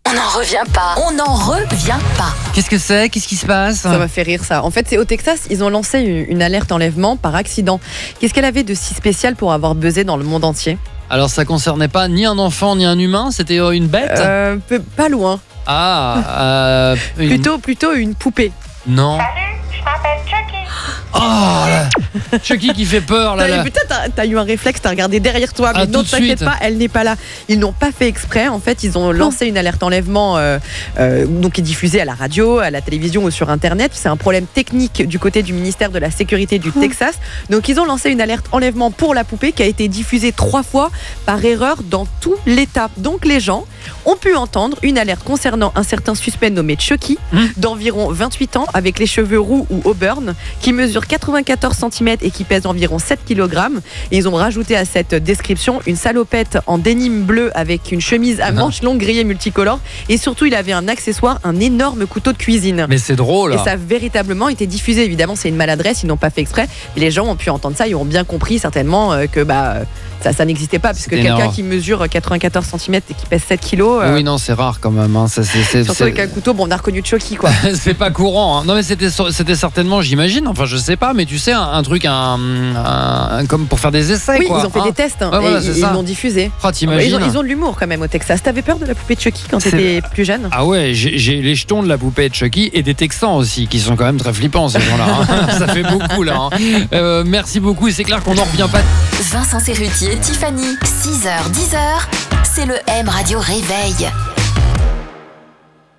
On n'en revient pas. On n'en revient pas. Qu'est-ce que c'est ? Qu'est-ce qui se passe ? Ça m'a fait rire ça. En fait, c'est au Texas, ils ont lancé une alerte enlèvement par accident. Qu'est-ce qu'elle avait de si spécial pour avoir buzzé dans le monde entier ? Alors ça concernait pas ni un enfant ni un humain, c'était une bête ? Pas loin. Plutôt une poupée. Non. Salut, je m'appelle Chucky. Oh, Chucky qui fait peur là. Peut-être t'as eu un réflexe, t'as regardé derrière toi, mais non, t'inquiète pas, elle n'est pas là. Ils n'ont pas fait exprès. En fait, ils ont lancé une alerte enlèvement donc qui est diffusée à la radio, à la télévision ou sur Internet. C'est un problème technique du côté du ministère de la Sécurité du Texas. Donc ils ont lancé une alerte enlèvement pour la poupée qui a été diffusée 3 fois par erreur dans tout l'État. Donc les gens ont pu entendre une alerte concernant un certain suspect nommé Chucky, d'environ 28 ans, avec les cheveux roux ou auburn, qui mesure 94 cm et qui pèse environ 7 kg. Et ils ont rajouté à cette description une salopette en denim bleu avec une chemise à manches longues grillées multicolores. Et surtout, il avait un accessoire, un énorme couteau de cuisine. Mais c'est drôle. Et ça a véritablement été diffusé. Évidemment, c'est une maladresse, ils n'ont pas fait exprès. Et les gens ont pu entendre ça, ils ont bien compris certainement que ça n'existait pas, puisque quelqu'un qui mesure 94 cm et qui pèse 7 kg. Oui, non, c'est rare quand même. Surtout avec un couteau, on a reconnu Chucky, quoi. C'est pas courant. Hein. Non, mais c'était certainement, j'imagine, enfin je sais pas, mais tu sais, un truc, comme pour faire des essais. Oui, quoi. Ils ont fait des tests et voilà, ils l'ont diffusé. Oh, t'imagines. Ils ont de l'humour quand même au Texas. T'avais peur de la poupée de Chucky quand t'étais plus jeune ? Ah ouais, j'ai les jetons de la poupée de Chucky et des Texans aussi, qui sont quand même très flippants ces gens-là. Hein. Ça fait beaucoup là. Hein. Merci beaucoup, et c'est clair qu'on n'en revient pas. Vincent Cerruti et Tiffany, 6h-10h, c'est le M Radio Réveil.